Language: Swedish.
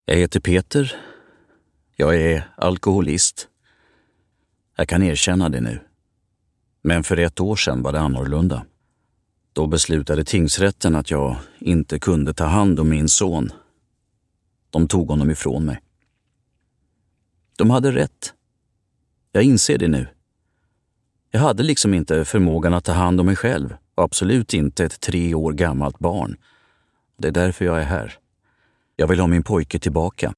Jag heter Peter. Jag är alkoholist. Jag kan erkänna det nu. Men för 1 år sedan var det annorlunda. Då beslutade tingsrätten att jag inte kunde ta hand om min son. De tog honom ifrån mig. De hade rätt. Jag inser det nu. Jag hade liksom inte förmågan att ta hand om mig själv och absolut inte ett 3 år gammalt barn. Det är därför jag är här. Jag vill ha min pojke tillbaka.